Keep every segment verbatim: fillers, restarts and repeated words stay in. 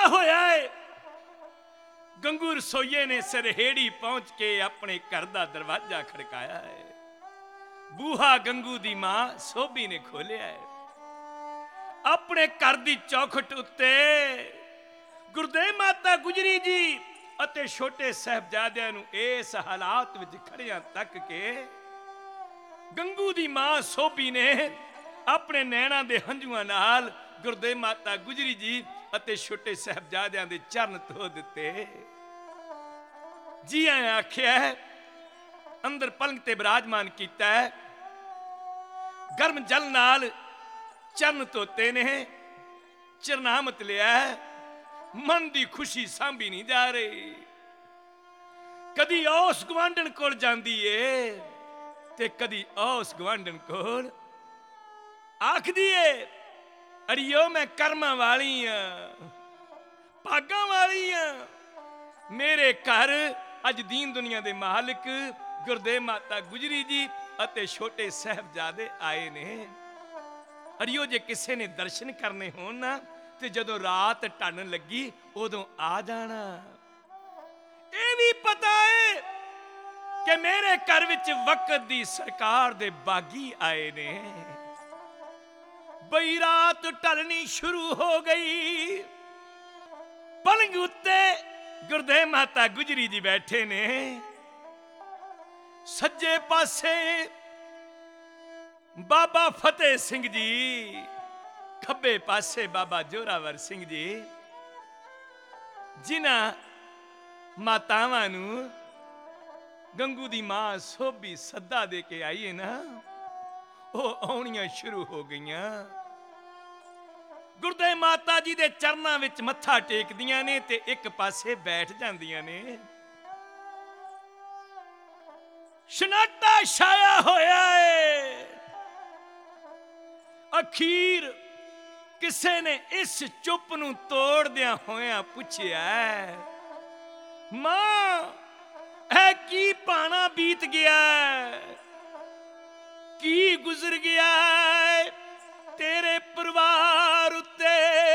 होया है। गंगू रसोईये ने सरहेड़ी पहुंच के अपने घर दा दरवाजा खड़काया है। बूहा गंगू दी मां सोभी ने खोलिया है। अपने घर दी चौखट उत्ते गुरदेव माता गुजरी जी अते छोटे साहबजादियां नूं इस हालात विच खड़ियां तक के गंगू दी मां सोभी ने अपने नैणा दे हंझुआं नाल गुरदेव माता गुजरी जी अते छोटे साहबजादियां दे चरण धो दिते। जी आया आख्या अंदर पलंग ते विराजमान कीता है। गर्म जल नाल चरण धोते ने, चरनामत लिया। मन की खुशी सांभी नहीं जा रही। कदी उस गवांढण कोल जांदी है ते कदी उस गवांढण कोल आखदी है अड़ियो मैं कर्मां वाली हां, भागां वाली हां। मेरे घर अज दीन दुनिया दे मालिक गुरदेव माता गुजरी जी अते छोटे साहबजादे आए ने। अड़ियो जे किसी ने दर्शन करने होण ना ते जदों रात ढन लगी उदों आ जाना। ये भी पता है कि मेरे घर विच वक्त दी सरकार दे बागी आए ने। बई रात ढलनी शुरू हो गई। पलंग उत्ते गुरदेव माता गुजरी जी बैठे ने। सज्जे पासे बाबा फतेह सिंह जी, खब्बे पासे बाबा जोरावर सिंह जी। जिन्हां मातावां नूं गंगू दी मां सोभी सद्दा दे के आई है ना, वो आउणियां शुरू हो गईयां। गुरदेव माता जी दे चरनां विच मत्था टेकदियां ने ते एक पासे बैठ जांदियां ने। सन्नाटा छाया होया है। अखीर किसे ने इस चुप नूं तोड़दियां होया पुछया, मां ऐ की पाना बीत गया, की गुजर गया तेरे परिवार उत्ते,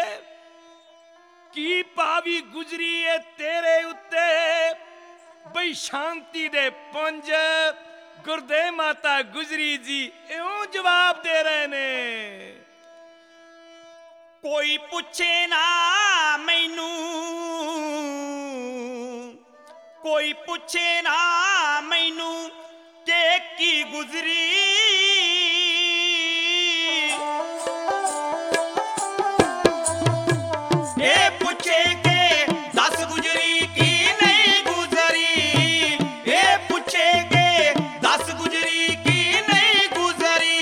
की पावी गुजरी है तेरे उत्ते। बई शांति दे पुंज गुरदेव माता गुजरी जी इउं जवाब दे रहे ने। कोई पूछे ना मैनू, कोई पूछे ना मैनू के की गुजरी। ये पूछे के दस गुजरी की नहीं गुजरी। ये पूछे के दस गुजरी की नहीं गुजरी।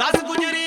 दस गुजरी